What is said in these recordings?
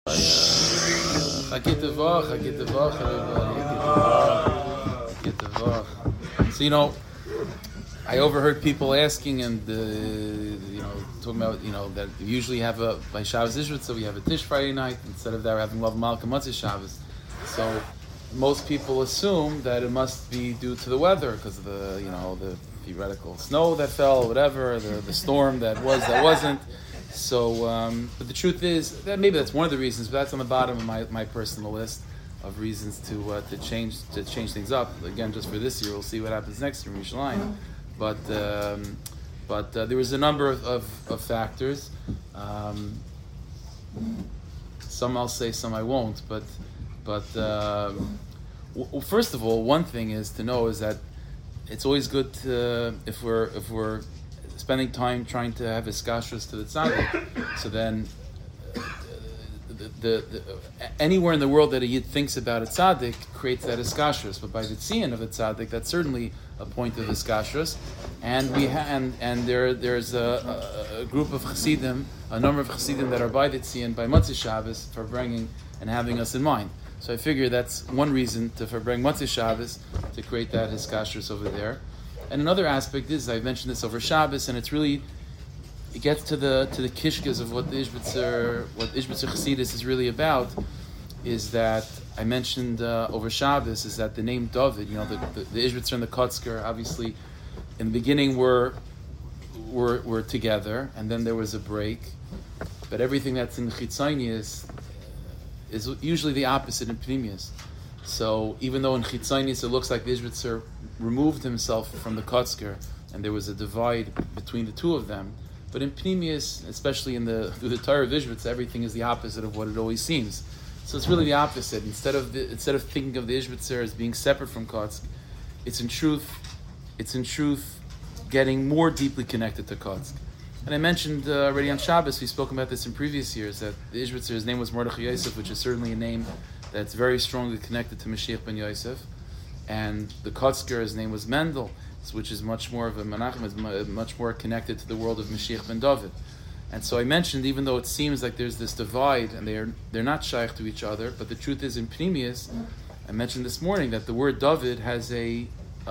So I overheard people asking, and talking about that we usually have by Shabbos Ishvat, so we have a Tish Friday night. Instead of that, we're having Love Malka Motzei Shabbos. So most people assume that it must be due to the weather because of the theoretical snow that fell, or whatever, the storm that wasn't. So, but the truth is that maybe that's one of the reasons, but that's on the bottom of my personal list of reasons to change things up. Again, just for this year, we'll see what happens next year in Yerushalayim. But there was a number of factors. Some I'll say, some I won't. But first of all, one thing is to know is that it's always good to, if we're spending time trying to have iskashros to the tzaddik, so then anywhere in the world that a yid thinks about a tzaddik creates that iskashros. But by the tzion of a tzaddik, that's certainly a point of iskashros. And there's a group of chassidim, a number of chassidim that are by the tzion by Motzei Shabbos for bringing and having us in mind. So I figure that's one reason for bring Motzei Shabbos to create that iskashros over there. And another aspect is, I've mentioned this over Shabbos, and it gets to the kishkas of what the Ishbitzer Chassidus is really about, is that I mentioned over Shabbos, is that the name David, the Ishbitzer and the Kotzker, obviously, in the beginning were together, and then there was a break. But everything that's in Chitzonius is usually the opposite in Pnimius. So even though in Chitzonius it looks like the Ishbitzer removed himself from the Kotzker, and there was a divide between the two of them, but in Pnimius, especially through the Torah of Ishbitzer, everything is the opposite of what it always seems. So it's really the opposite. Instead of thinking of the Ishbitzer as being separate from Kotzk, it's in truth getting more deeply connected to Kotzk. And I mentioned already on Shabbos, we've spoken about this in previous years, that the Ishbitzer's name was Mordechai Yosef, which is certainly a name that's very strongly connected to Mashiach ben Yosef. And the Kotzker's name was Mendel, which is much more of a Menachem, is much more connected to the world of Mashiach ben David. And so I mentioned, even though it seems like there's this divide and they're not shaykh to each other, but the truth is in Pnimius, I mentioned this morning that the word David has an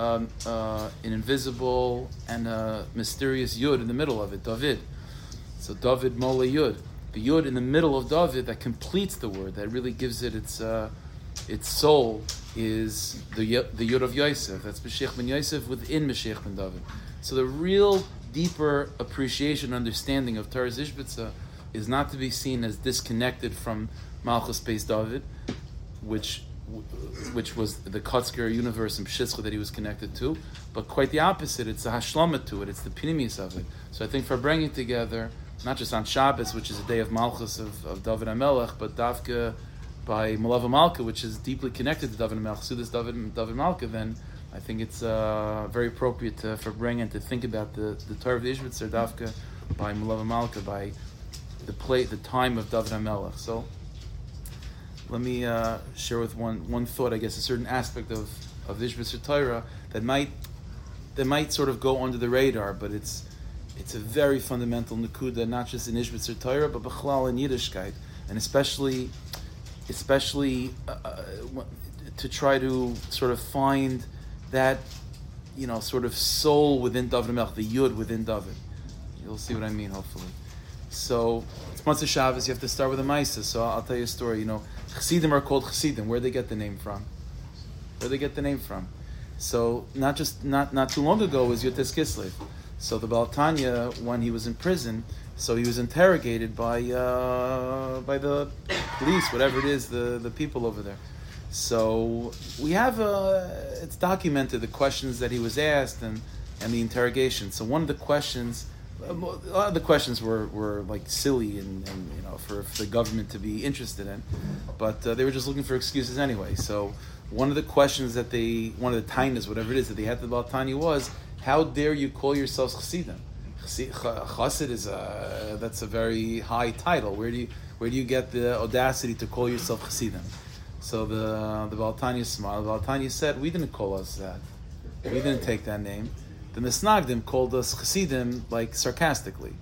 invisible and a mysterious yud in the middle of it, David. So David Mole Yud. The yud in the middle of David that completes the word, that really gives it its soul, is the yud of Yosef. That's Mashiach ben Yosef within Mashiach ben David. So the real deeper appreciation, understanding of Torah's Ishbitza is not to be seen as disconnected from Malchus Beis David, which was the Kotzker universe and Pshischa that he was connected to, but quite the opposite. It's the Hashlama to it. It's the Pnimius of it. So I think for bringing together, not just on Shabbos, which is a day of Malchus of David HaMelech, but Davka by Malava Malka, which is deeply connected to David HaMelech, so this David Malka, then I think it's very appropriate for bringing and to think about the Torah of the Ishbitzer Davka by Malava Malka, by the time of David HaMelech. So let me share with one thought, I guess, a certain aspect of the Ishbitzer Torah that might sort of go under the radar, but it's a very fundamental nekuda, not just in Ishbitzer Torah, but b'chlal in Yiddishkeit, and especially to try to sort of find that, sort of soul within David HaMelech, the yud within David. You'll see what I mean, hopefully. So it's Motzei Shabbos. You have to start with a Maisa. So I'll tell you a story. Chassidim are called Chassidim. Where do they get the name from? So not too long ago was Yotes Kislev. So the Baal Tanya, when he was in prison, so he was interrogated by the police, whatever it is, the people over there. So we have it's documented the questions that he was asked and the interrogation. So one of the questions. A lot of the questions were like silly and for the government to be interested in, but they were just looking for excuses anyway. So one of the questions one of the tainas, whatever it is that they had to about Tanya was, how dare you call yourselves chassidim? Chassid is that's a very high title. Where do you get the audacity to call yourself chassidim? So the Baal Tanya smiled. The Baal Tanya said, we didn't call us that. We didn't take that name. The Misnagdim called us chassidim, like sarcastically.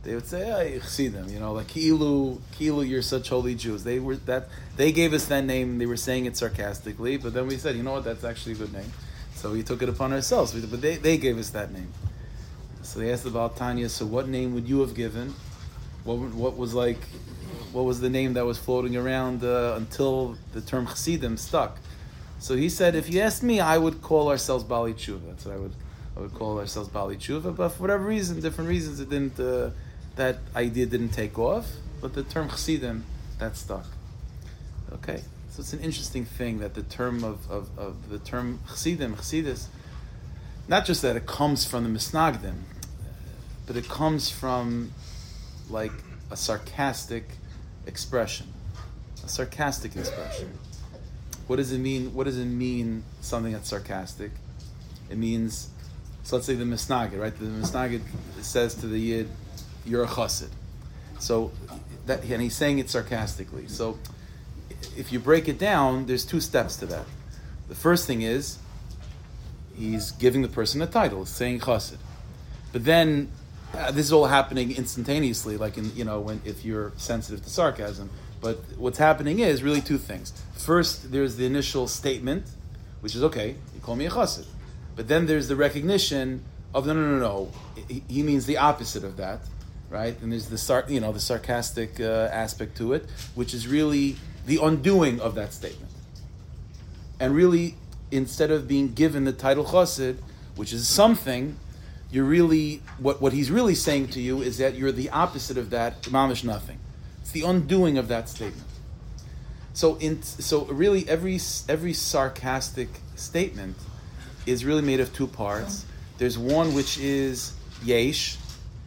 They would say, "Hey, Chassidim," like Kilu, you're such holy Jews. They gave us that name. They were saying it sarcastically, but then we said, you know what? That's actually a good name. So we took it upon ourselves. But they gave us that name. So they asked the Baal Tanya, so what name would you have given? What was the name that was floating around until the term Chassidim stuck? So he said, if you asked me, I would call ourselves Bali Tshuva. That's what I would call ourselves Bali Tshuva. But for whatever reason, different reasons, it didn't. That idea didn't take off. But the term Chassidim, that stuck. Okay, so it's an interesting thing that the term of the term Chassidim, Chassidus, not just that it comes from the Misnagdim, but it comes from like a sarcastic expression. A sarcastic expression. What does it mean? What does it mean, something that's sarcastic? It means, so let's say the Misnagid, right? The Misnagid says to the Yid, you're a chassid. So, and he's saying it sarcastically. So, if you break it down, there's two steps to that. The first thing is, he's giving the person a title, saying chassid. But then, this is all happening instantaneously, like if you're sensitive to sarcasm. But what's happening is really two things. First, there's the initial statement, which is, okay, you call me a chassid. But then there's the recognition of, no. He means the opposite of that, right? And there's the sarcastic aspect to it, which is really the undoing of that statement. And really, instead of being given the title chassid, which is something, you're really, what he's really saying to you is that you're the opposite of that, mamish nothing. It's the undoing of that statement. So really every sarcastic statement is really made of two parts. There's one which is yesh,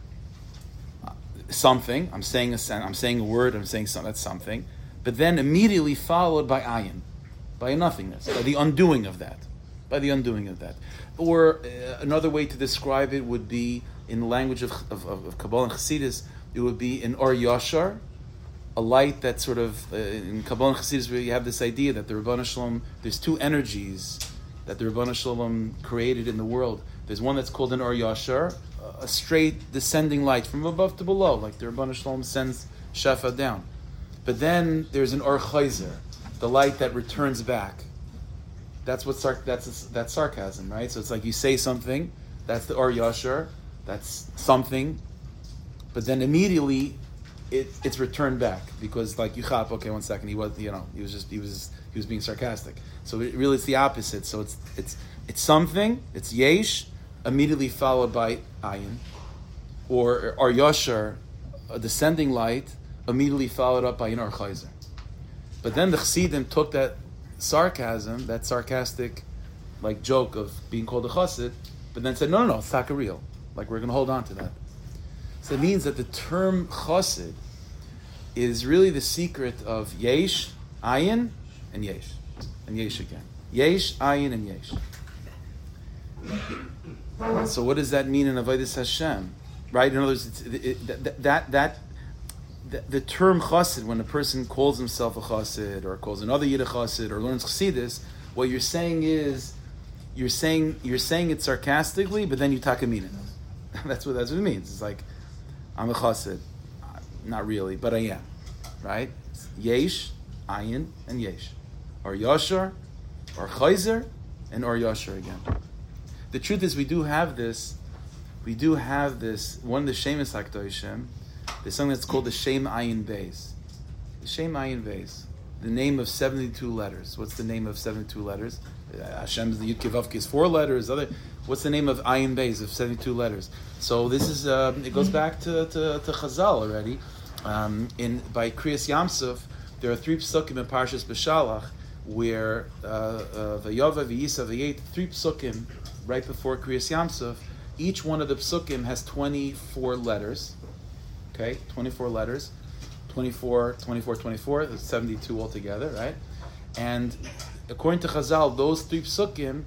something. I'm saying a word. I'm saying something. That's something. But then immediately followed by ayin, by nothingness, by the undoing of that, Or another way to describe it would be in the language of Kabbalah and Chassidus. It would be an or yashar, a light that sort of in Kabbalah and Chassidus, where you have this idea that the Rebbeinu Shalom, there's two energies that the Rebbeinu Shalom created in the world. There's one that's called an Or Yashar, a straight descending light from above to below, like the Rebbeinu Shalom sends Shefa down. But then there's an Or Chayzer, the light that returns back. That's that's sarcasm, right? So it's like you say something, that's the Or Yashar, that's something, but then immediately it's returned back because like you chap, okay, 1 second, he was being sarcastic. So it really it's the opposite. So it's something, it's yesh, immediately followed by ayin, or yashar, a descending light, immediately followed up by an or chayzer. But then the Chassidim took that sarcasm, that sarcastic like joke of being called a chassid, but then said, no, it's taka real. Like we're going to hold on to that. So it means that the term chassid is really the secret of yesh, ayin, and yesh. And yesh again. Yesh, ayin, and yesh. So what does that mean in Avodas Hashem? Right? In other words, the term chassid, when a person calls himself a chassid, or calls another yid a chassid, or learns chassidus, what you're saying is, you're saying it sarcastically, but then you takamina it. That's what it means. It's like, I'm a chassid. Not really, but I am. Right? Yesh, ayin, and yesh. Or yashar, or chayzer, and or yashar again. The truth is, we do have this. One of the Shemus HaKadoshim, there's something that's called the Shem Ayin Beis. The Shem Ayin Beis. The name of 72 letters. What's the name of 72 letters? Hashem's the Yud Kevavke is 4 letters. What's the name of Ayin Beis of 72 letters? So this is it goes back to Chazal already. By Kriyas Yamsuf, there are 3 psukim in Parshas B'Shalach where Vayava, V'yisa, V'yet, 3 psukim right before Kriyas Yamsuf. Each one of the psukim has 24 letters. Okay, 24 letters. 24, there's 72 altogether, right? And according to Chazal, those 3 psukim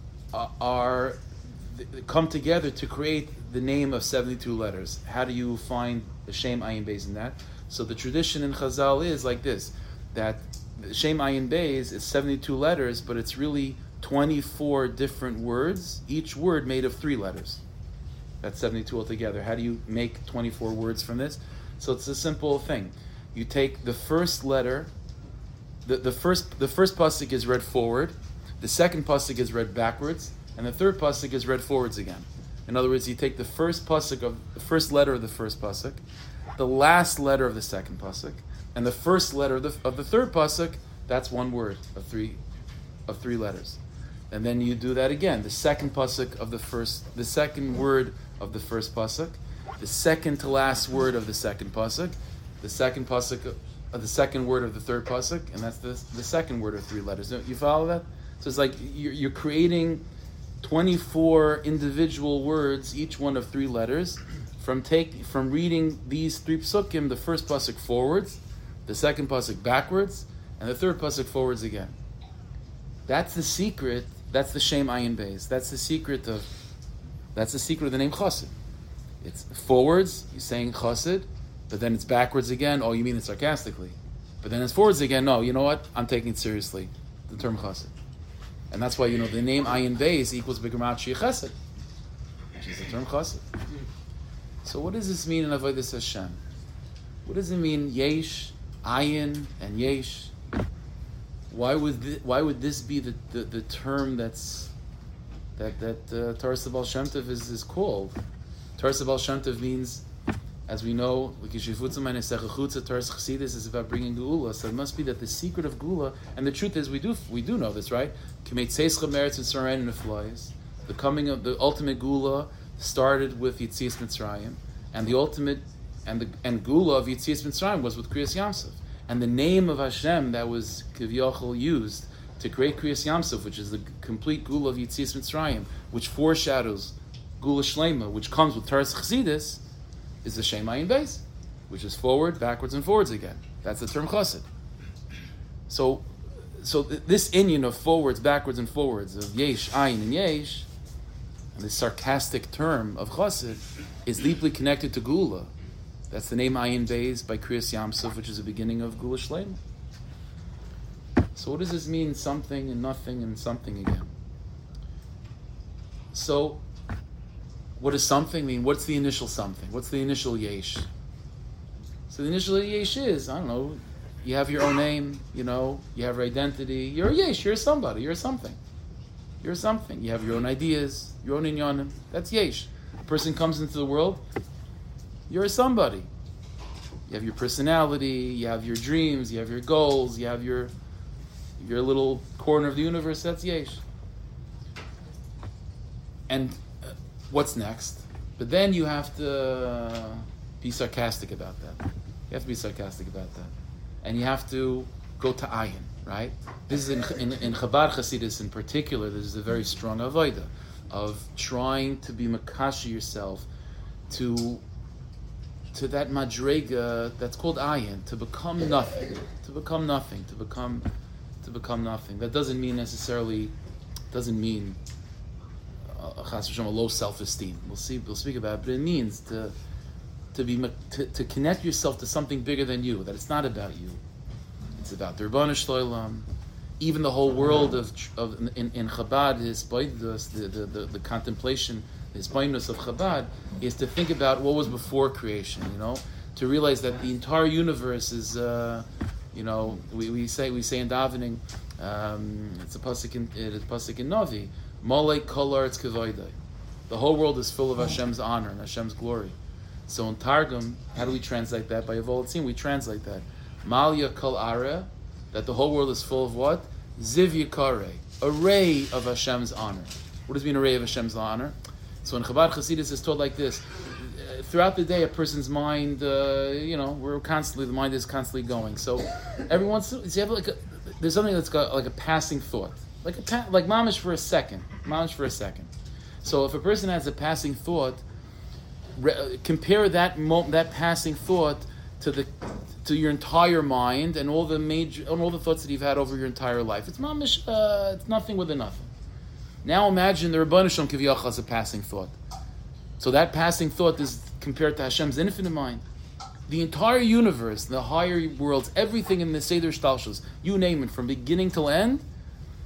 come together to create the name of 72 letters. How do you find the Shem Ayin Beis in that? So the tradition in Chazal is like this, that the Shem Ayin Beis is 72 letters, but it's really 24 different words, each word made of 3 letters. That's 72 altogether. How do you make 24 words from this? So it's a simple thing. You take the first letter, the first pasuk is read forward, the second pasuk is read backwards, and the third pasuk is read forwards again. In other words, you take the first letter of the first pasuk, the last letter of the second pasuk, and the first letter of the third pasuk. That's one word of three letters, and then you do that again. The second pasuk of the second word of the first pasuk, the second to last word of the second pasuk, the second pasuk of the second word of the third pasuk, and that's the second word of three letters. You follow that? So it's like you're creating 24 individual words, each one of three letters, from reading these three psukim, the first pasuk forwards, the second pasuk backwards, and the third pasuk forwards again. That's the secret. That's the Shem Ayin Beis. That's the secret of the name Chassid. It's forwards, you're saying Chassid, but then it's backwards again. Oh, you mean it sarcastically. But then it's forwards again. No, you know what? I'm taking it seriously. The term Chassid. And that's why, the name Ayin Beis equals B'Gematria Chesed, which is the term Chassid. So what does this mean in Avodas Hashem? What does it mean, Yesh, Ayin, and Yesh? Why would this be the term that Taras Baal Shem Tov is called? Taras Baal Shem Tov means, as we know, Taras Chassidus is about bringing Geula. So it must be that the secret of Geula, and the truth is we do know this, right? The coming of the ultimate Geula started with Yetzias Mitzrayim, and the ultimate and Geula of Yetzias Mitzrayim was with Kriyas Yamsuf. And the name of Hashem that was Kivyochel used to create Kriyas Yamsuf, which is the complete Geula of Yetzias Mitzrayim, which foreshadows Geula Shlema, which comes with Taras Chassidus, is the Shem Ayin Beis, which is forward, backwards, and forwards again. That's the term Chassid. So this inyan of forwards, backwards, and forwards, of Yesh, Ayin, and Yesh, and this sarcastic term of Chassid, is deeply connected to Geula. That's the name Ayin Beis by Kriyas Yamsuf, which is the beginning of Geula Shlema. So what does this mean? Something and nothing and something again. So what does something mean? What's the initial something? What's the initial Yesh? So the initial Yesh is, I don't know, you have your own name, you have your identity. You're a Yesh, you're somebody, you're something. You're something. You have your own ideas, your own inyanim. That's Yesh. A person comes into the world, you're a somebody. You have your personality, you have your dreams, you have your goals, you have your little corner of the universe. That's Yesh. And what's next? But then you have to be sarcastic about that. You have to be sarcastic about that. And you have to go to Ayin, right? This is in Chabad Chassidus in particular, this is a very strong avodah of trying to be makashi yourself to that madrega that's called Ayin, to become nothing, That doesn't mean necessarily, a low self-esteem. We'll speak about it, but it means to connect yourself to something bigger than you, that it's not about you. It's about the Rebbeinu Shloim. Even the whole world in Chabad, the contemplation, the hispainus of Chabad, is to think about what was before creation, to realize that the entire universe is, we say in davening, it's a pasuk in Navi, Molei kol haaretz kavodah. The whole world is full of Hashem's honor and Hashem's glory. So in Targum, how do we translate that? By Yavol Tzim, we translate that. Malya kol are, that the whole world is full of what? Ziv Yikare, array of Hashem's honor. What does it mean, array of Hashem's honor? So in Chabad Chassidus is told like this. Throughout the day, a person's mind, the mind is constantly going. So every once in a while, there's something that's got like a passing thought. Like mamish for a second. So if a person has a passing thought, compare that passing thought to your entire mind and all the thoughts that you've had over your entire life. It's mamish. It's nothing with a nothing. Now imagine the Rebbeinu Shalom Kiviyachal as a passing thought. So that passing thought is compared to Hashem's infinite mind. The entire universe, the higher worlds, everything in the Seder Shtalshus, you name it, from beginning till end,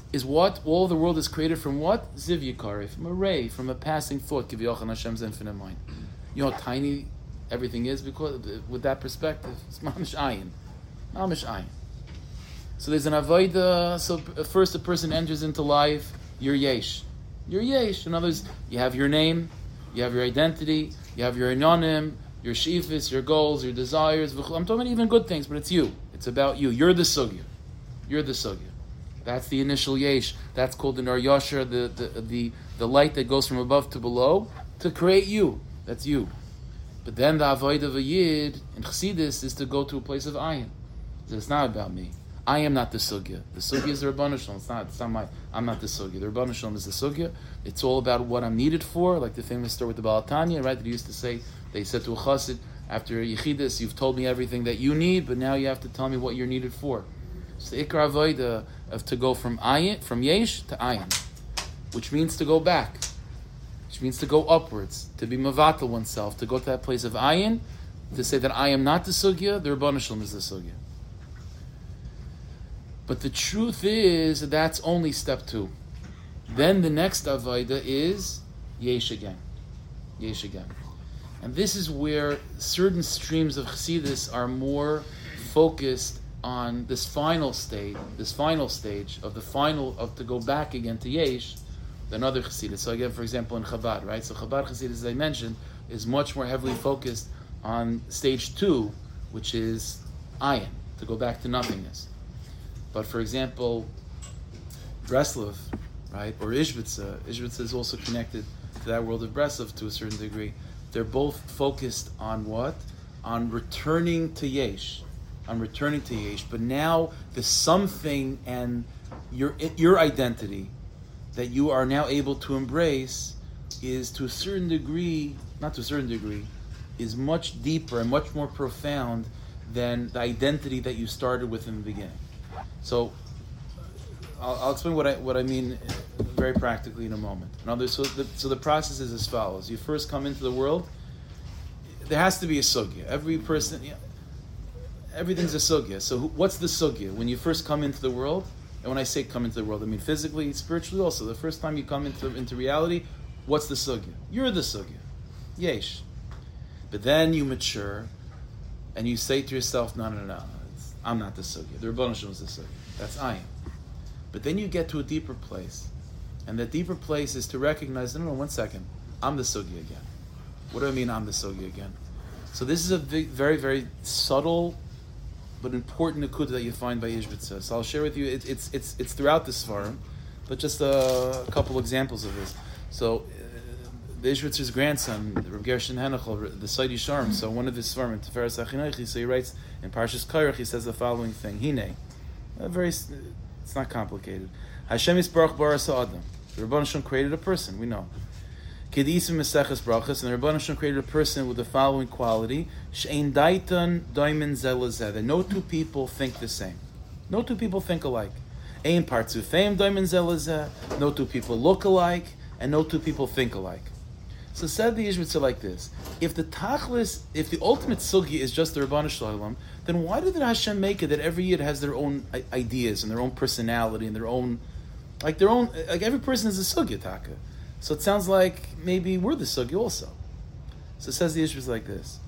is what? All the world is created from what? Ziv Yikari, from a ray, from a passing thought, Kivyoch and Hashem's infinite mind. You know how tiny everything is because with that perspective, it's Mamish Ayin. Mamish Ayin. So there's an Avodah, so first a person enters into life, you're Yesh. You're Yesh. In other words, you have your name, you have your identity, you have your Inyanim, your Shifis, your goals, your desires. I'm talking about even good things, but it's you. It's about you. You're the Sugya. You're the Sugya. That's the initial Yesh. That's called the Nar Yasher, the light that goes from above to below to create you. That's you. But then the Avodah of a Yid in Chassidus is to go to a place of Ayin. It's not about me. I am not the Sugya. The Sugya is the Rabbanu Shalom. It's not my, I'm not the Sugya. The Rabbanu Shalom is the Sugya. It's all about what I'm needed for, like the famous story with the Baal Tanya, right? That he used to say, they said to a Chassid, after Yechidus, you've told me everything that you need, but now you have to tell me what you're needed for. It's the Ikar Avodah of to go from Ayin, from Yesh to Ayin, which means to go back, which means to go upwards, to be Mavatal oneself, to go to that place of Ayin, to say that I am not the Sugya, the Rabbanu Shalom is the Sugya. But the truth is that that's only step 2. Then the next Avodah is Yesh again. Yesh again. And this is where certain streams of Chassidus are more focused on this final stage of to go back again to Yesh than other Chassidus. So again, for example, in Chabad, right? So Chabad Chassidus, as I mentioned, is much more heavily focused on stage 2, which is Ayin, to go back to nothingness. But for example, Breslov, right, or Ishbitza is also connected to that world of Breslov to a certain degree. They're both focused on what? On returning to Yesh. But now the something and your identity that you are now able to embrace is to a certain degree, not to a certain degree, is much deeper and much more profound than the identity that you started with in the beginning. So I'll explain what I mean very practically in a moment. So the process is as follows. You first come into the world. There has to be a sugya. Every person, everything's a sugya. So what's the sugya? When you first come into the world, and when I say come into the world, I mean physically, spiritually also. The first time you come into reality, what's the sugya? You're the sugya. Yesh. But then you mature, and you say to yourself, no. I'm not the sugya. The Rabbanu Shalom is the sugya. That's Ayin. But then you get to a deeper place. And that deeper place is to recognize, no, 1 second. I'm the sugya again. What do I mean I'm the sugya again? So this is a very, very subtle but important nekuda that you find by Ishbitza. So I'll share with you, it's throughout the Svarim, but just a couple examples of this. So the Ishbitzer's grandson, Reb Gershon Henachel, the Saidi Sharm, so one of his Svarim, in Tiferes Achinochi, so he writes in Parshas Kairach, he says the following thing: Hine, it's not complicated. Hashem Yisbarach Baras Ha'adam. The Rabbanu Shalom created a person, we know. Kedisim Meseches Brachas, and the Rabbanu Shalom created a person with the following quality: She'ein daitan daimin zelazeh. That no two people think the same. No two people think alike. Ein partzufeim daimin zelazeh. No two people look alike, and no two people think alike. So said the Yishbitzer like this: if the ultimate sugi is just the Rabbanu Shalom, then why did Hashem make it that every Yid has their own ideas and their own personality and their own every person is a sugi taka? So it sounds like maybe we're the sugi also. So it says the Yishbitzer like this: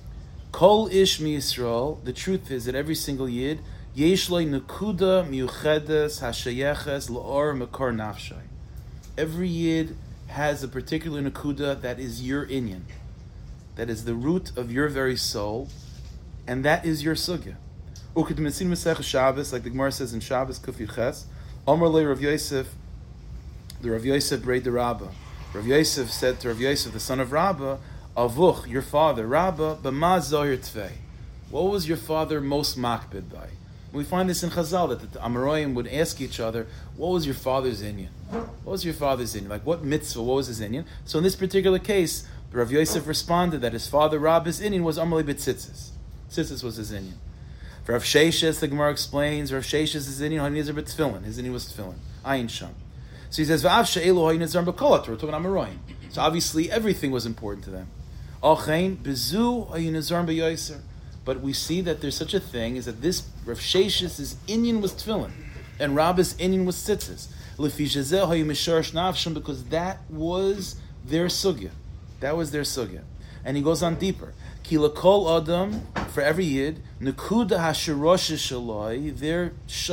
Kol ish mi Yisrael. The truth is that every single Yid yesh lo nekuda miuchedes hashayeches laor makor nafshay. Every Yid has a particular nakuda that is your inyan, that is the root of your very soul, and that is your sugya. Uked Metzin Masech Shabbos, like the Gemara says in Shabbos Kuf Ches, Omer le Rav Yosef, the Rav Yosef Brei de Rabba. Rav Yosef said to Rav Yosef, the son of Rabba, Avuch, your father, Rabba, b'ma zohir tvei. What was your father most makbid by? We find this in Chazal, that the Amoraim would ask each other, what was your father's inyan? What was your father's inyan? Like what mitzvah, what was his inyan? So in this particular case, Rav Yosef responded that his father Rabba's inyan was Amalei b'tzitzis. Tzitzis was his inyan. For Rav Sheshes, the Gemara explains, Rav Sheshes is inyan, Hanizar b'tfilin. His inyan was tefillin. Ayin sham. So he says, V'av she'elu ha'inizar b'kolat. We're talking Amoraim. So obviously everything was important to them. Alchein, b'zu ha'inizar b'yoser. But we see that there's such a thing, is that this Rav Sheshes' inyan was tefillin, and Rabba's inyan was tzitzis. Because that was their sugya. That was their sugya. And he goes on deeper. Ki lakol adam, for every yid, nakuda hashirosh shaloi, their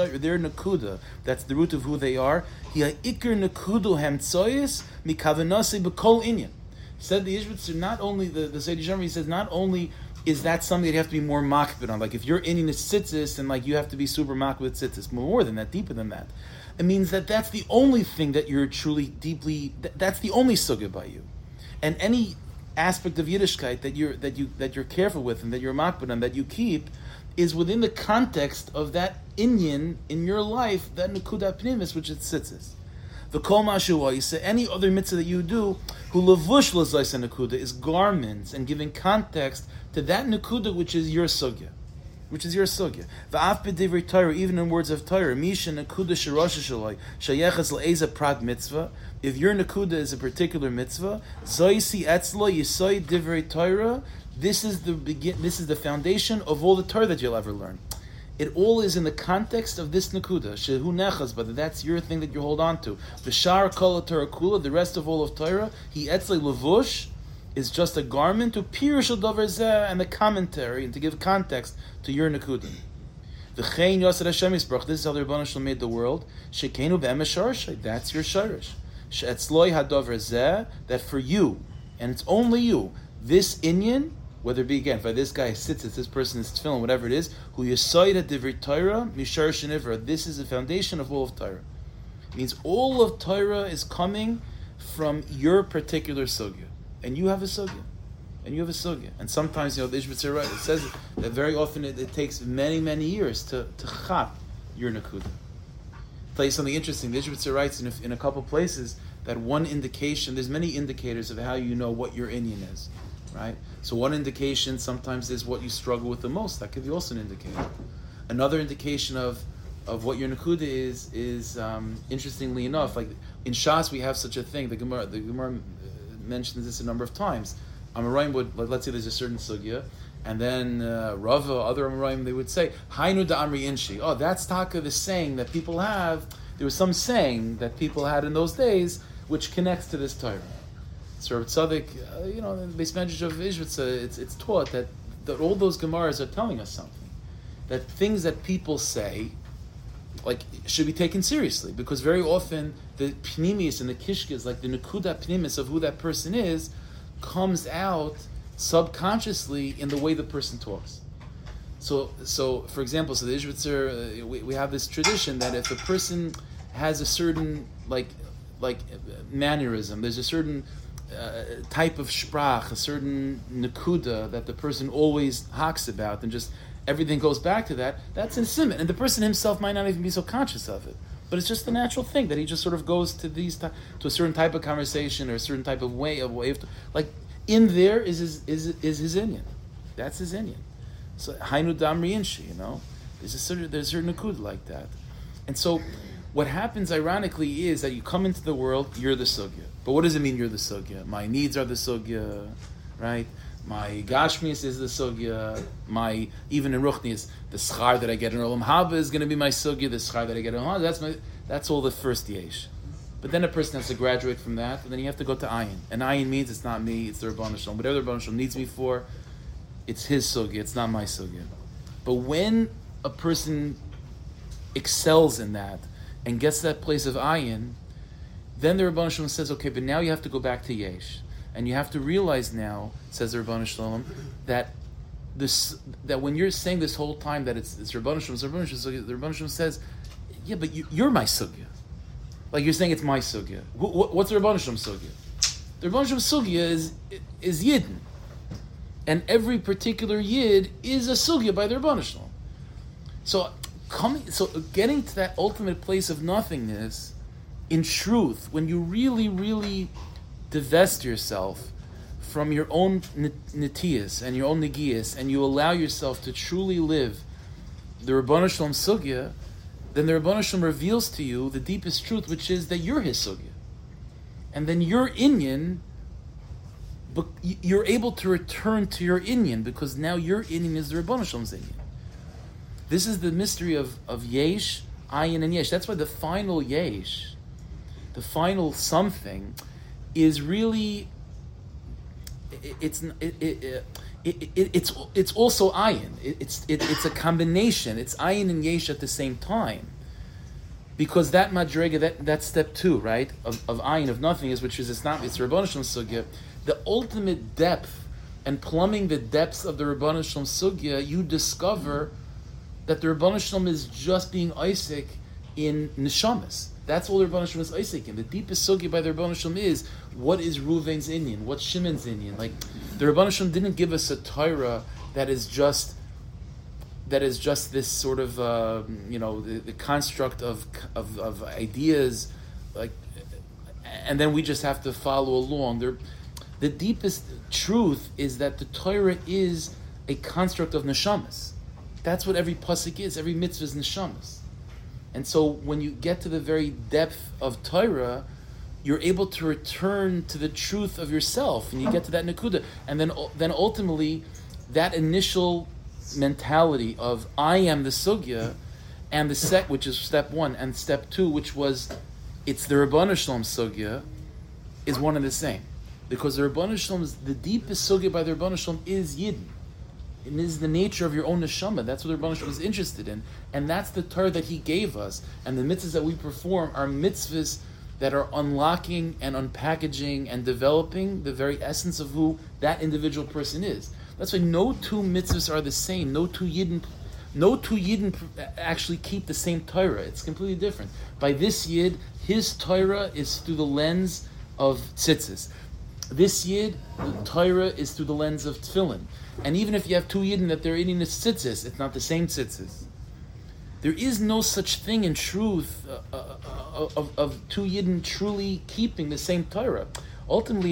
nakuda, that's the root of who they are. Hi ikir nakudu hamtsoyis mikavanasi b'kol inyan. He said the Ishbitzer, not only, the Seder Shamar, he says, not only is that something that you have to be more makbid on, like if you're inyan is tzitzis, and like you have to be super makbid with tzitzis, more than that, deeper than that. It means that that's the only thing that you're truly, deeply, that's the only sugya by you. And any aspect of Yiddishkeit that you're careful with and that you're makbid and that you keep is within the context of that inyan in your life, that nekuda pnimis, which is tzitzis. The kol mashua, you say any other mitzvah that you do, who levush l'zaysa nekuda, is garments and giving context to that nekuda which is your sugya. Which is your sugya. V'af b'divrei Torah, even in words of Torah, misha nekuda shirosha shaloi, shayechas le'eza prat mitzvah, if your nekuda is a particular mitzvah, zoisi etzlo yisoy divrei Torah, this is the foundation of all the Torah that you'll ever learn. It all is in the context of this nekuda, shehu nechaz, but that's your thing that you hold on to. V'shar kol Torah kula, the rest of all of Torah, he etzle levush, is just a garment to pirush davar zeh, and the commentary, and to give context to your nekuda. V'chein yosed Hashem yisbrach, this is how the Rebbeinu Shalom made the world. Shekenu b'emes sharshay, that's your sharish. She'etzloi hadavar zeh, that for you, and it's only you, this inyan, whether it be again, if this guy sits, this person is tefillin, whatever it is, who yisoid divrei Torah mishar shenivra, this is the foundation of all of Torah. It means all of Torah is coming from your particular sugya. And you have a sugya. And you have a sugya. And sometimes, the Ishbitzer writes, it says that very often it takes many, many years to chap your nakuda. I'll tell you something interesting. The Ishbitzer writes in a couple places that one indication, there's many indicators of how you know what your inyan is. Right? So one indication sometimes is what you struggle with the most. That could be also an indicator. Another indication of what your nakuda is interestingly enough, like in Shas we have such a thing. The Gemara mentions this a number of times. Amoraim would, let's say there's a certain sugya, and then Rava, other Amoraim, they would say, Hainu da Amri Inshi. Oh, that's taka, the saying that people have. There was some saying that people had in those days which connects to this Torah. So Rav Tzaddik, in the base medrash of Ishbitzer, it's taught that all those Gemaras are telling us something. That things that people say, should be taken seriously, because very often the pnimis and the kishkas, like the nekuda pnimis of who that person is, comes out subconsciously in the way the person talks. So for example, the Ishbitzer, we have this tradition that if a person has a certain like mannerism, there's a certain type of sprach, a certain nekuda that the person always hawks about, and just everything goes back to that. That's in simon, and the person himself might not even be so conscious of it. But it's just a natural thing that he just sort of goes to to a certain type of conversation or a certain type of way of like in there is his inyan. That's his inyan. So Hainu Damri Inshi, there's a certain nakud like that. And so what happens ironically is that you come into the world, you're the sugya. But what does it mean you're the sugya? My needs are the sugya, right? My gashmius is the sugya. Even in ruchnius, the schar that I get in olam haba is going to be my sugya. The schar that I get in olam haba, that's all the first yesh. But then a person has to graduate from that, and then you have to go to ayin. And ayin means it's not me, it's the Rebbeinu Shalom. Whatever the Rebbeinu Shalom needs me for, it's his sugya, it's not my sugya. But when a person excels in that and gets to that place of ayin, then the Rebbeinu Shalom says, okay, but now you have to go back to yesh. And you have to realize now, says the Rebbeinu Shalom, that when you're saying this whole time that it's Rebbeinu Shalom, the Rebbeinu Shalom says, yeah, but you're my sugya. Like you're saying it's my sugya. What's the Rebbeinu Shalom sugya? The Rebbeinu Shalom sugya is yidden. And every particular yid is a sugya by the Rebbeinu Shalom. So getting to that ultimate place of nothingness, in truth, when you really, really divest yourself from your own nitiyas and your own negiyas, and you allow yourself to truly live the Rebbeinu Shalom sugya, then the Rebbeinu Shalom reveals to you the deepest truth, which is that you're his sugya. And then your inyan, you're able to return to your inyan, because now your inyan is the Rebbeinu Shalom's inyan. This is the mystery of yesh, ayin, and yesh. That's why the final yesh, the final something, is really it's also ayin. It's a combination. It's ayin and yesh at the same time, because that madrega, that step 2, right, of ayin, of nothingness, which is it's Rebbeinu Shalom sugya, the ultimate depth, and plumbing the depths of the Rebbeinu Shalom sugya, you discover that the Rebbeinu Shalom is just being Isaac in neshamas. That's all the Rebbeinu Shalom is Isaac in. The deepest sugya by the Rebbeinu Shalom is, what is Ruvain's Inyan? What's Shimon's Inyan? Like, the Rebbeinu Shalom didn't give us a Torah that is just this sort of the construct of ideas, like, and then we just have to follow along. The deepest truth is that the Torah is a construct of neshamas. That's what every pasuk is. Every mitzvah is neshamas. And so when you get to the very depth of Torah, you're able to return to the truth of yourself, and you get to that nekuda. And then ultimately, that initial mentality of I am the sugya, and the which is step 1, and step 2, which was it's the Rebbeinu Shalom sugya, is one and the same. Because the Rebbeinu Shalom, the deepest sugya by the Rebbeinu Shalom is Yidden. It is the nature of your own neshama. That's what the Rebbeinu Shalom is interested in. And that's the Torah that He gave us. And the mitzvahs that we perform are mitzvahs that are unlocking and unpackaging and developing the very essence of who that individual person is. That's why no two mitzvahs are the same. No two Yidden actually keep the same Torah. It's completely different. By this Yid, his Torah is through the lens of tzitzis. This Yid, the Torah is through the lens of tefillin. And even if you have two Yidden that they're eating the tzitzis, it's not the same tzitzis. There is no such thing in truth of two Yidden truly keeping the same Torah. Ultimately,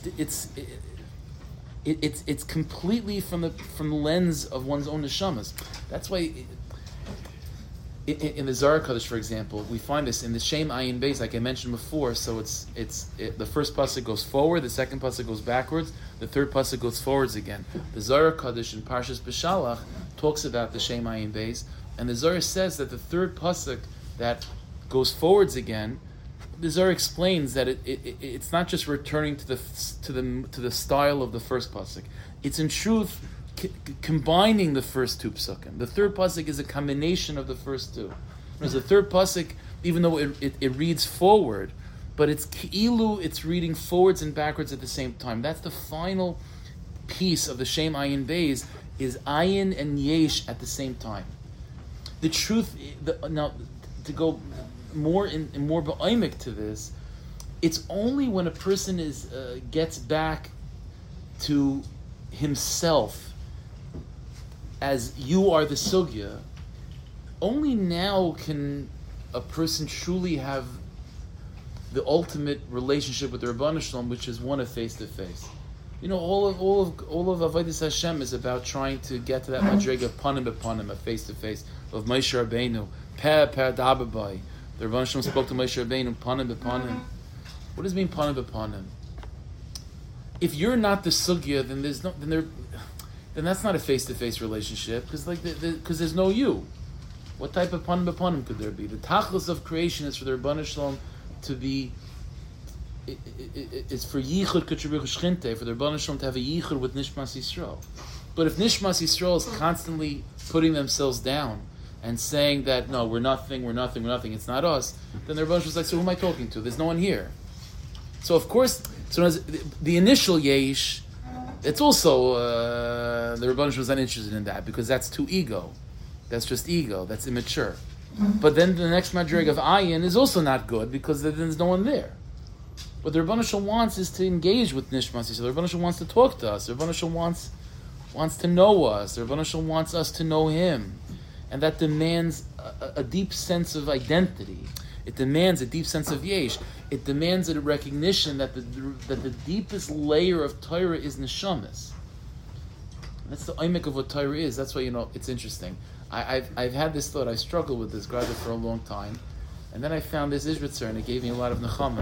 it's completely from the lens of one's own neshamas. That's why in the Zohar Kodesh, for example, we find this in the Shem Ayin Beis, like I mentioned before. So it's the first pasuk goes forward, the second pasuk goes backwards, the third pasuk goes forwards again. The Zohar Kodesh in Parshas B'Shalach talks about the Shem Ayin Beis, and the Zohar says that the third pasuk that goes forwards again, the Zohar explains that it's not just returning to the style of the first pasuk. It's in truth combining the first two psukim. The third pasuk is a combination of the first two. Whereas the third pasuk, even though it reads forward, but it's ki'ilu, it's reading forwards and backwards at the same time. That's the final piece of the Shem Ayin Beis, is Ayin and Yesh at the same time. The truth, now, to go more ba'omek to this, it's only when a person gets back to himself as you are the sugya, only now can a person truly have the ultimate relationship with the Rebbeinu Shalom, which is one of face to face. All of Avodas Hashem is about trying to get to that madrega panim b'panim, a face to face of Moshe Rabbeinu, per dababai. The Rebbeinu Shalom spoke to Moshe Rabbeinu panim b'panim. What does it mean panim b'panim? If you're not the sugya, then that's not a face-to-face relationship, because there's no you. What type of panim b'panim could there be? The tachlis of creation is for the Rebbeinu Shalom to be. It's for yichud k'trubuch shchinte, for the Rebbeinu Shalom to have a yichud with Nishmas Yisrael. But if Nishmas Yisrael is constantly putting themselves down and saying that no, we're nothing, it's not us, then the Rebbeinu Shalom is like, so who am I talking to? There's no one here. So of course, the initial yesh, it's also the Rebbeinu Shalom is not interested in that, because that's too ego. That's just ego. That's immature. But then the next madrig of ayin is also not good, because then there's no one there. What the Rebbeinu Shalom wants is to engage with Nishmas Yisrael. The Rebbeinu Shalom wants to talk to us. The Rebbeinu Shalom wants to know us. The Rebbeinu Shalom wants us to know Him. And that demands a deep sense of identity. It demands a deep sense of yesh. It demands a recognition that the deepest layer of Torah is neshamas. That's the oimik of what Torah is. That's why, it's interesting. I've had this thought. I struggled with this grada for a long time, and then I found this Ishbitzer, and it gave me a lot of nechama.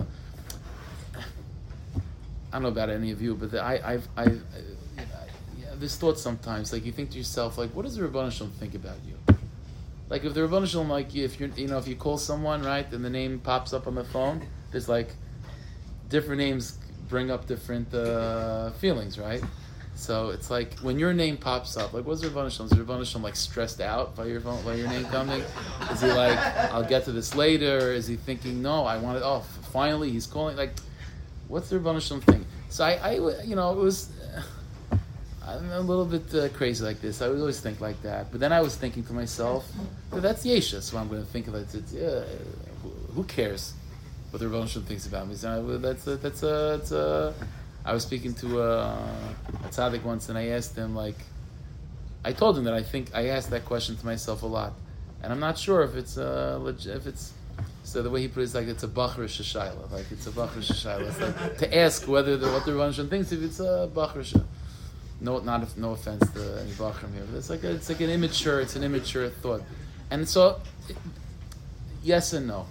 I don't know about any of you, but I've this thought sometimes. Like, you think to yourself, like, what does the Rebbeinu Shalom think about you? Like, if the Rebbeinu Shalom, like, if you call someone, right, and the name pops up on the phone, there's like different names bring up different feelings, right? So it's like when your name pops up, like what's Ravana Shalom? Is Ravana Shalom like stressed out by your name coming? Is he like, I'll get to this later? Is he thinking, no, I want it? Oh, finally he's calling. Like, what's the Ravana Shalom thing? So I it was. I'm a little bit crazy like this. I would always think like that, but then I was thinking to myself, that's Yesha, so I'm going to think of it. Who cares what the Rebbe Shalom thinks about me? So I was speaking to a tzaddik once, and I asked him, like, I told him that I asked that question to myself a lot, and I'm not sure if it's so the way he put it is like it's a bachar shashayla, like it's a bachar shashayla. It's like to ask what the Rebbe Shalom thinks if it's a bachar shashayla. No offense to any bachram here, but it's like an immature thought, and so yes and no.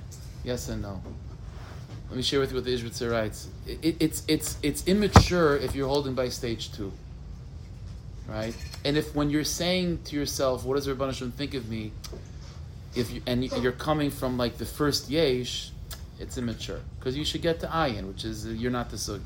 Let me share with you what the Ishbitzer writes. It's immature if you're holding by stage 2, right? And if when you're saying to yourself, "What does Rebbe Shalom think of me?" You're coming from like the first yesh, it's immature because you should get to ayin, which is you're not the sugya.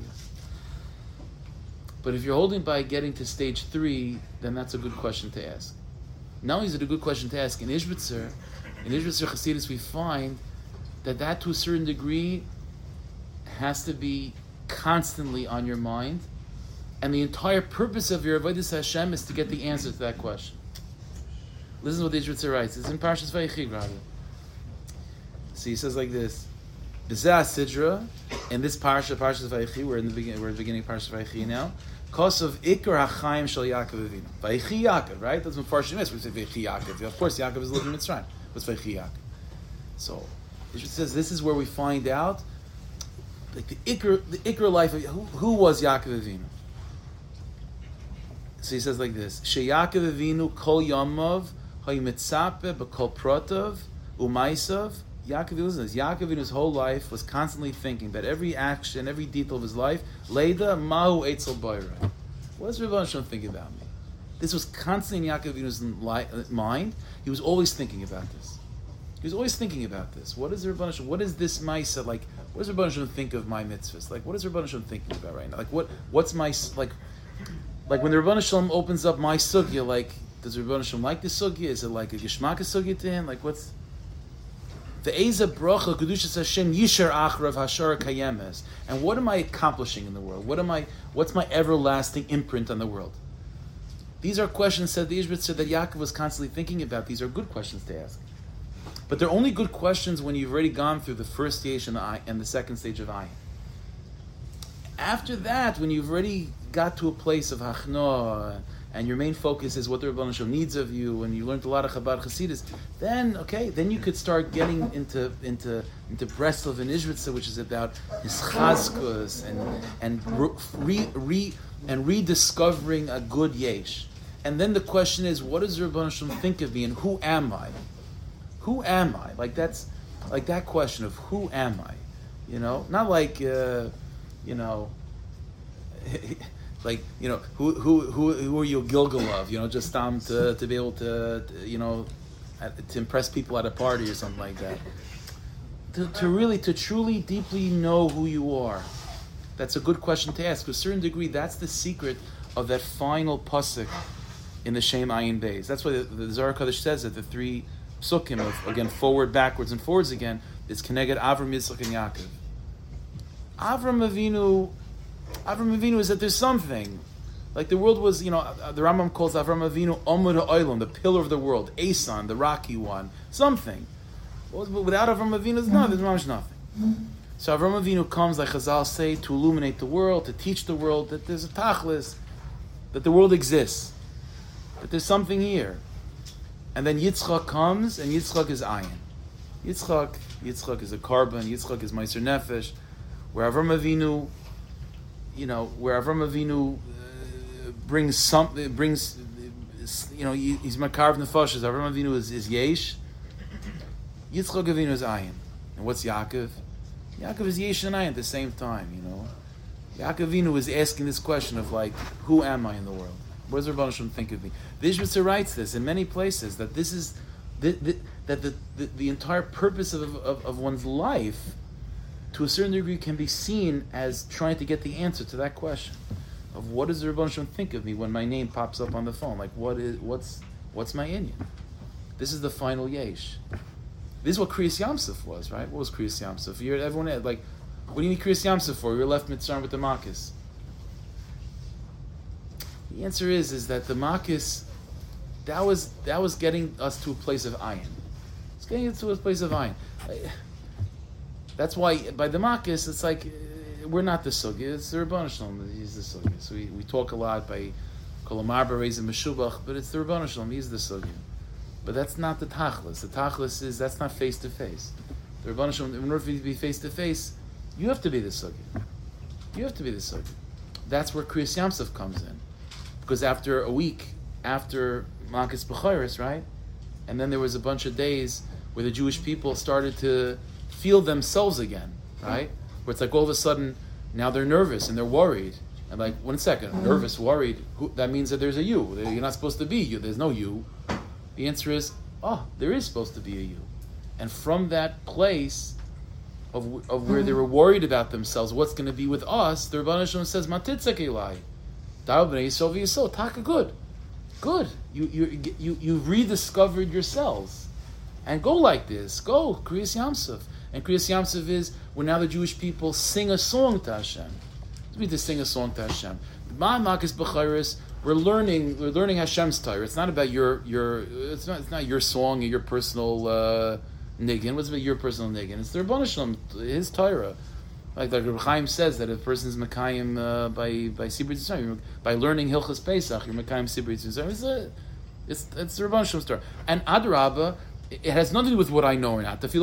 But if you're holding by getting to stage 3, then that's a good question to ask. Not only is it a good question to ask in Ishbitzer Chassidus, we find that to a certain degree has to be constantly on your mind, and the entire purpose of your avodas Hashem is to get the answer to that question. Listen to what the Ishbitzer writes. It's in Parshas Vayechi, rather. So he says like this: B'zeh Sidra, in this Parshas Vayechi, we're at the beginning of Parshas Vayechi now. Cause of Ikar HaChaim Shel Yaakov Avinu. Vayechi Yaakov, right? That's when Farshim is. We say Vayechi Yaakov. Of course, Yaakov is living in Mitzrayim. What's Vayechi Yaakov? So, it says this is where we find out like the Ikar life of who was Yaakov Avinu. So he says like this: She Yaakov Avinu Kol Yamav Hayimitzape B'Kol Protav Umaisav. Yaakov Avinu's whole life was constantly thinking that every action, every detail of his life, Leida Mahu Eitzel Boira. What does Rebbe Shalom think about me? This was constantly in Yaakov Avinu's mind. He was always thinking about this. What is Rebbe Shalom? What is this Maisa like? What does Rebbe Shalom think of my mitzvahs? Like, what is Rebbe Shalom thinking about right now? Like, what's my like when the Rebbe Shalom opens up my sugya? Like, does Rebbe Shalom like the sugya? Is it like a geshmak sugya to him? Like, what's Ve'eza bracha kedushas Hashem yishar achrav hashara kayemes. And what am I accomplishing in the world? What's my everlasting imprint on the world? These are questions, said the Ishbitzer, that Yaakov was constantly thinking about. These are good questions to ask. But they're only good questions when you've already gone through the first stage and the second stage of ayin. After that, when you've already got to a place of hachno, and your main focus is what the Rebbe Shalom needs of you, and you learned a lot of Chabad Chassidus, then you could start getting into Breslov and Ishbitzer, which is about his chazkus and rediscovering a good yesh. And then the question is, what does the Rebbe Shalom think of me, and who am I? Who am I? Like that question of who am I? Not like like who are you Gilgal of? Just to be able to impress people at a party or something like that. To truly deeply know who you are. That's a good question to ask. To a certain degree, that's the secret of that final pasuk in the Shem Ayin Beis. That's why the Zohar Kadosh says that the 3 psukim of, again, forward, backwards, and forwards again, is Keneged Avram, Yitzchak, and Yaakov. Avram Avinu is that there's something. Like the world was, the Rambam calls Avram Avinu Omud HaOlam, the pillar of the world, Esan, the rocky one, something. But without Avram Avinu, there's nothing. So Avram Avinu comes, like Chazal say, to illuminate the world, to teach the world that there's a tachlis, that the world exists, that there's something here. And then Yitzchak comes, and Yitzchak is ayin. Yitzchak is a carbon, Yitzchak is Meiser Nefesh, where Avram Avinu brings something, he's Makarv Nefashas. Avram Avinu is Yesh. Yitzchak Avinu is Ayin. And what's Yaakov? Yaakov is Yesh and Ayin at the same time, Yaakov Avinu is asking this question of who am I in the world? What does Rebbe Shalom think of me? The Ishbitzer writes this in many places, that this is, that the entire purpose of one's life to a certain degree, can be seen as trying to get the answer to that question of what does the Rebbeinu Shalom think of me when my name pops up on the phone? Like, what's my inyan? This is the final yesh. This is what Kriyas Yamsuf was, right? What was Kriyas Yamsuf? Everyone had, like, what do you need Kriyas Yamsuf for? You're left Mitzrayim with the Makis. The answer is that the Makis, that was getting us to a place of ayin. It's getting us to a place of ayin. That's why by the Makis, it's like we're not the sugya. It's the Rebbeinu Shalom. He's the sugya. So we talk a lot by Kolamar Bereis and Meshubach, but it's the Rebbeinu Shalom. He's the sugya. But that's not the tachlis. The tachlis is that's not face to face. The Rebbeinu Shalom, in order for you to be face to face, you have to be the sugya. You have to be the sugya. That's where Kriyas Yamsuf comes in, because after a week after Makis B'chayris, right, and then there was a bunch of days where the Jewish people started to feel themselves again, right? Where it's like all of a sudden now they're nervous and they're worried. And like, 1 second, nervous, worried, that means that there's a you. You're not supposed to be you. There's no you. The answer is, there is supposed to be a you. And from that place of where they were worried about themselves, what's going to be with us, the Rebbeinu Shalom says, Matitzak Elai. Da'u b'nei Yisrael v'Yisrael. Taka good. Good. You rediscovered yourselves. And go like this. Go, Kriyas Yamsuf. And Kriyas Yamsuf is when now the Jewish people sing a song to Hashem. We need to sing a song to Hashem. Makis B'chayris, we're learning Hashem's Torah. It's not about it's not your song or your personal niggin. What's about your personal niggin? It's the Rebbeinu Shalom, his Torah. Like Reb Chaim says that if a person is Mekayim by Sibur Tzimtzum, by learning Hilchas Pesach, you're Mekayim Sibur Tzimtzum. It's the Rebbeinu Shalom's Torah. And Adrabah, it has nothing to do with what I know or not.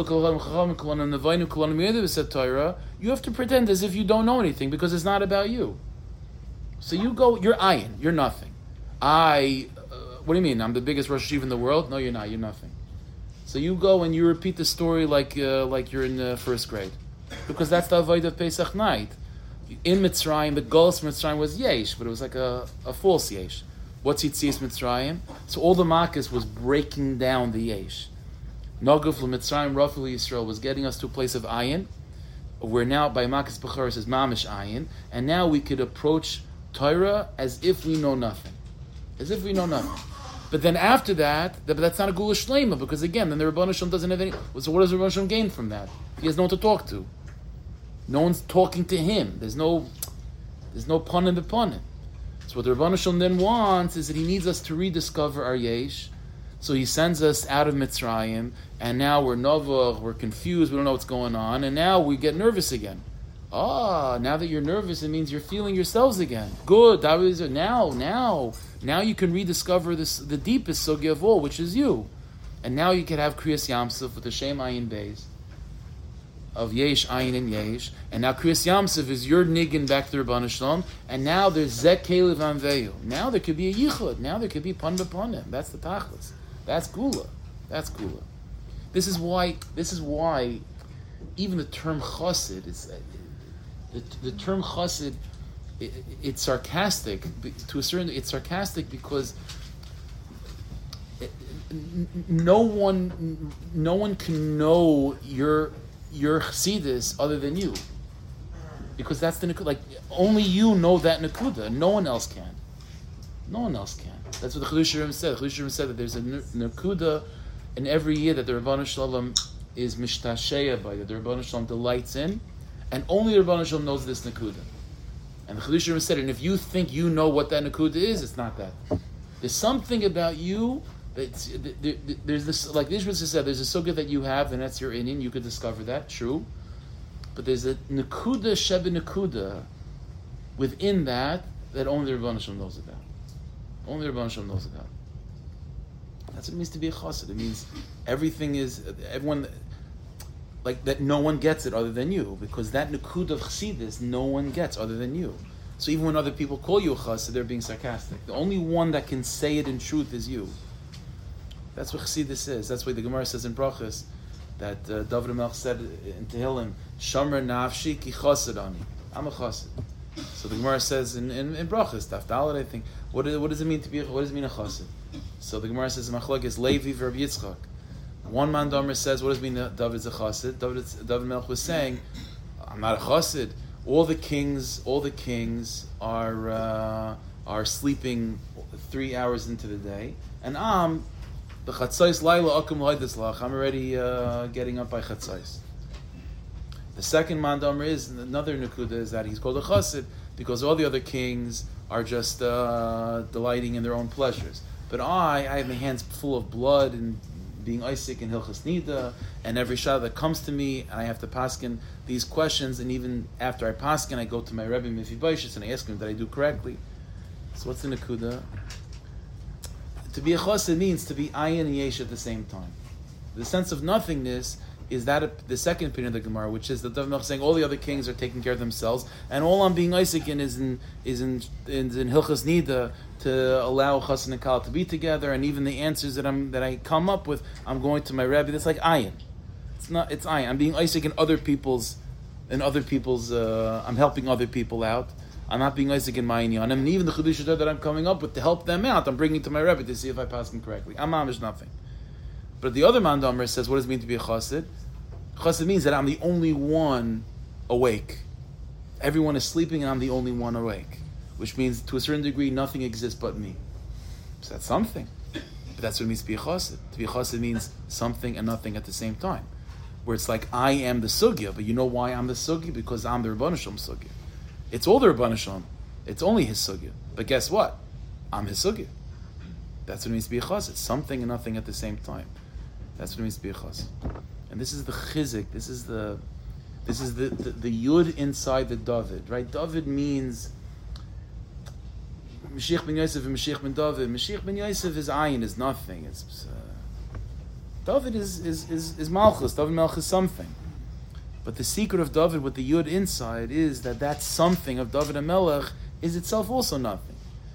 You have to pretend as if you don't know anything because it's not about you. So you go, you're ayin, you're nothing. What do you mean? I'm the biggest Rosh Hashiva in the world? No, you're not. You're nothing. So you go and you repeat the story like you're in first grade, because that's the avodah of Pesach night. In Mitzrayim, the Golus Mitzrayim was yesh, but it was like a false yesh. What's Yitzias Mitzrayim? So all the Makis was breaking down the yesh. Noguf Mitzrayim, Raful Yisrael was getting us to a place of ayin. We're now by Makis B'chayris is mamish ayin, and now we could approach Torah as if we know nothing, as if we know nothing. But then after that, that's not a gula shleima, because again, then the Rebbeinu Shalom doesn't have any. So what does the Rebbeinu Shalom gain from that? He has no one to talk to. No one's talking to him. There's no panim b'panim. So what the Rebbeinu Shalom then wants is that he needs us to rediscover our yesh. So he sends us out of Mitzrayim, and now we're novach, we're confused, we don't know what's going on, and now we get nervous again. Now that you're nervous, it means you're feeling yourselves again. Good. That was now you can rediscover the deepest sugya of all, which is you. And now you can have Kriyas Yamsuf with the Shem Ayin Beis of Yesh Ayin and Yesh. And now Kriyas Yamsuf is your niggin back to Rebbeinu Shalom. And now there's Zek Kelev Anveyu. Now there could be a Yichud. Now there could be Pan B'Panim. That's the Tachlis. That's Gula. That's Gula. This is why even the term Chassid is the term Chassid. It's sarcastic to a certain. It's sarcastic because no one can know your Chassidus other than you, because that's the Nakuda. Like only you know that Nakuda. No one else can. No one else can. That's what the Chiddushei HaRim said. The Chiddushei HaRim said that there's a Nakuda in every year that the Rebbeinu Shalom is mishtashea by, that the Rebbeinu Shalom delights in, and only the Rebbeinu Shalom knows this Nakuda. And the Chiddushei HaRim said, and if you think you know what that Nakuda is, it's not that. There's something about you there's this, like the Ishmael said, there's a sugya that you have, and that's your inyan. You could discover that, true. But there's a Nakuda Sheba Nakuda within that only the Rebbeinu Shalom knows about. Only the Rebbeinu Shalom knows about. That's what it means to be a chassid. It means everyone, like that. No one gets it other than you, because that nakud of chassidus no one gets other than you. So even when other people call you a chassid, they're being sarcastic. The only one that can say it in truth is you. That's what chassidus is. That's why the Gemara says in Brachas that David HaMelech said in Tehillim, "Shomer nafshi ki chassid ani." I'm a chassid. So the Gemara says in Brachas, Daf Dalet, I think, what does it mean to be? What does it mean a chassid? So the Gemara says Machlok is Levi verb Yitzchak. One man Domer says, what does it mean that David's a chassid? David Melech was saying, I'm not a chassid. All the kings are sleeping 3 hours into the day, and I'm the chatzais laila akum loidislach. I'm already getting up by chatzais. The second mandamer is another nekuda is that he's called a chassid because all the other kings are just delighting in their own pleasures. But I have my hands full of blood and being Isaac in Hilchas Nida, and every shah that comes to me, and I have to paskin these questions, and even after I paskin, I go to my Rebbe Mephibosheth and I ask him that I do correctly. So what's the nekuda? To be a chassid means to be ayin and yesh at the same time. The sense of nothingness is that the second opinion of the Gemara, which is that David Melech saying all the other kings are taking care of themselves, and all I'm being Isaac in is in Hilchas Nida to allow Chassan and Kal to be together, and even the answers that I come up with, I'm going to my Rebbe. That's like ayin. It's ayin. I'm being Isaac in other people's. I'm helping other people out. I'm not being Isaac in my inyan. And even the Chiddush that I'm coming up with to help them out, I'm bringing to my Rebbe to see if I pass them correctly. I'm mamish nothing. But the other mandamer says, what does it mean to be a chassid? Chassid means that I'm the only one awake. Everyone is sleeping and I'm the only one awake. Which means, to a certain degree, nothing exists but me. So that's something. But that's what it means to be a chassid. To be a chassid means something and nothing at the same time. Where it's like, I am the sugya, but you know why I'm the sugya? Because I'm the Rebbeinu Shalom sugya. It's all the Rebbeinu Shalom. It's only his sugya. But guess what? I'm his sugya. That's what it means to be a chassid. Something and nothing at the same time. That's what it means to be a chassid. And this is the chizik. This is the yud inside the David, right? David means Mashiach ben Yosef and Mashiach ben David. Mashiach ben Yosef is ayin, is nothing. It's David is malchus. David malchus is something. But the secret of David with the yud inside is that something of David and Melech is itself also nothing.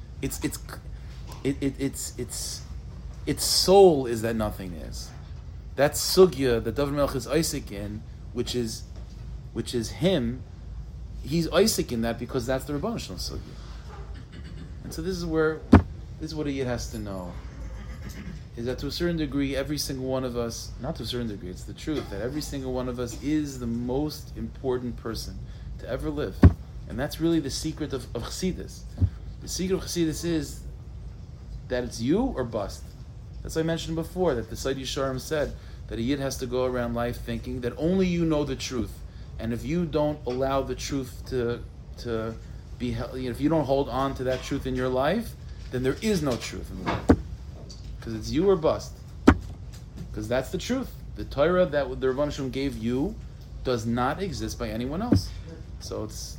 Its soul is that nothingness. That sugya that David Melech is Isaac in, which is him, he's Isaac in that because that's the Rebbeinu Shalom sugya. And so this is what a yid has to know, is that to a certain degree, every single one of us, not to a certain degree, it's the truth, that every single one of us is the most important person to ever live. And that's really the secret of Chassidus. The secret of Chassidus is that it's you or bust. That's what I mentioned before, that the Sayyid Yisharim said that a yid has to go around life thinking that only you know the truth. And if you don't allow the truth to be, if you don't hold on to that truth in your life, then there is no truth in the world. Because it's you or bust. Because that's the truth. The Torah that the Rebbeinu Shalom gave you does not exist by anyone else. So it's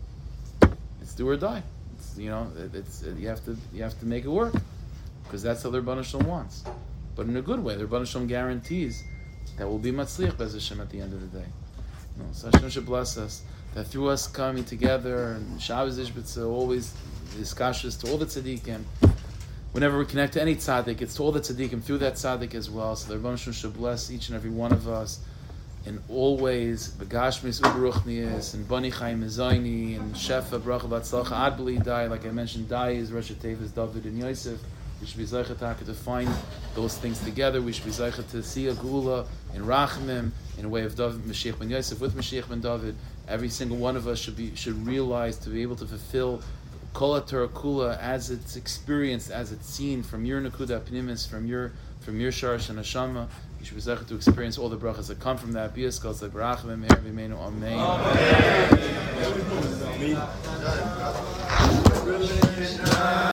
do or die. You have to make it work. Because that's how the Rebbeinu Shalom wants. But in a good way, the Rebbeinu Shalom guarantees that we'll be matzliach Be'ez Hashem at the end of the day. So Hashem should bless us, that through us coming together, and Shabbos Ishbitza always is kashas to all the tzaddikim. Whenever we connect to any tzaddik, it's to all the tzaddikim through that tzaddik as well. So the Rebbeinu Shalom should bless each and every one of us in all ways, Begashmis Uberuchnias, and Bani Chaim Mezayni, and Shefa, Bracha Batzlacha, Ad B'li Dai, like I mentioned, Dai is Rosh Tevis, David and Yosef. We should be Zaychat to find those things together. We should be Zaychat to see a Gula in Rachamim, in a way of David, Mashiach ben Yosef with Mashiach ben David. Every single one of us should realize to be able to fulfill Kol HaTorah Kula as it's experienced, as it's seen from your Nakuda Pnimis, from your Sharash and Hashama. You should be Zaychat to experience all the brachas that come from that. Bias Kol Zay Barachim Meir V'Meinu Amen.